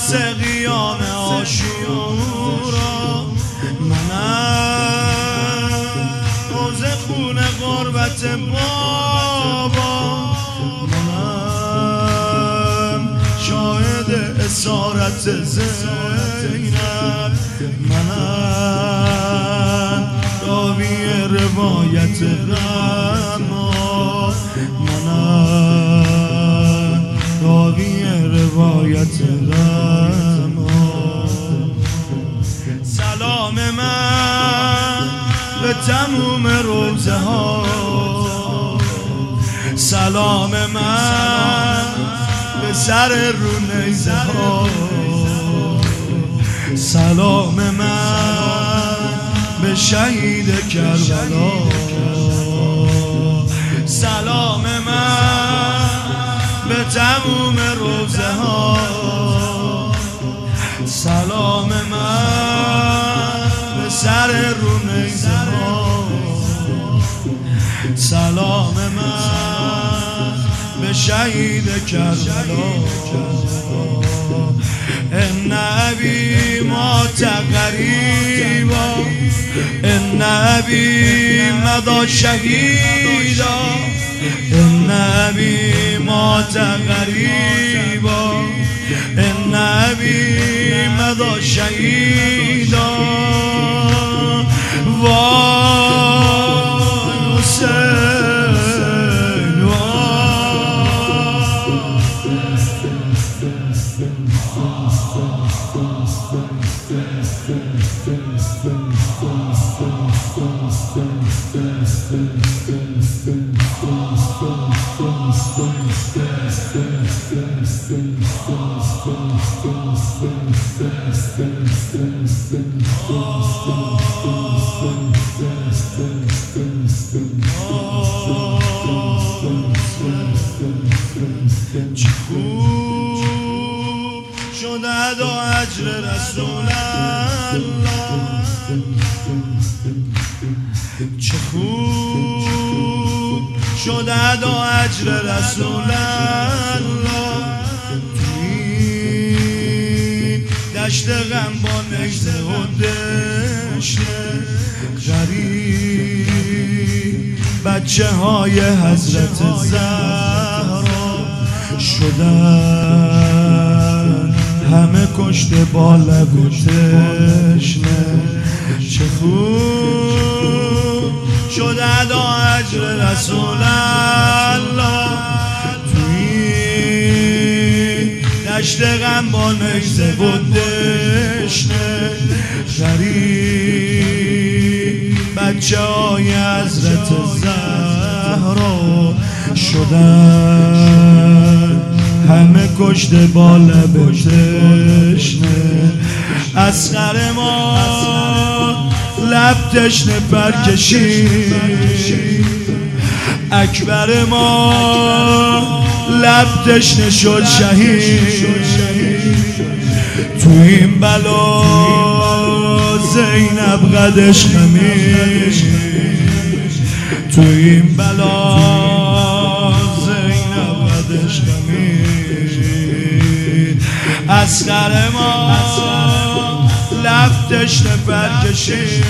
سقیان عاشورا منم روز خون غربت بابا منم شاهد اسارت زینب منم راوی روایت غما منم راوی روایت غما سلام من به تموم روزه ها سلام من به سر رو نیزه ها سلام من به شهید کربلا سلام من به تموم روزه ها سلام من به سر رو نیزه ها سلام من به شهید کربلا ان ابی مات غریبا ان ابی مضی شهیدا ان ابی مات غریبا ان ابی مضی شهیدا وای حسین چه خوب شد ادا اجر رسول الله چه خوب شد ادا اجر رسول الله توی دشت غم با نجده و دشته غریب بچه های حضرت زهرا شدن همه کشته با لب تشنه چه خوب شد ادا اجر رسول الله توی دشت غم با نجده و دشنه غریب بچه های حضرت زهرا شدن همه کشته با لب تشنه اصغر ما لب تشنه پر کشید اکبر ما لب تشنه شد شهید تو این بلا زینب قدش خمید تو این بلا زینب قدش خمید اصغر ما لب تشنه پر کشید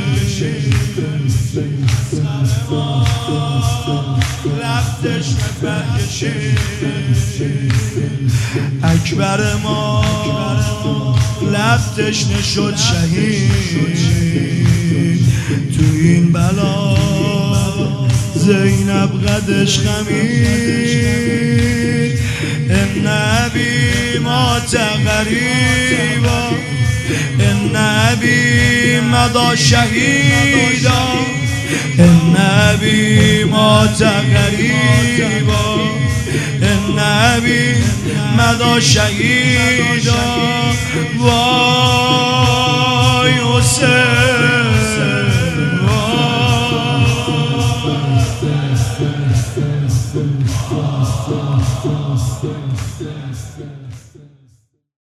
لب تشنه پر کشید اکبر ما لب تشنه شد شهید تو این بلا زینب قدش خمید ان ابی مات غریبا ان ابی مضی شهیدا ان ابی مات غریبا ان ابی مضی شهیدا وای حسین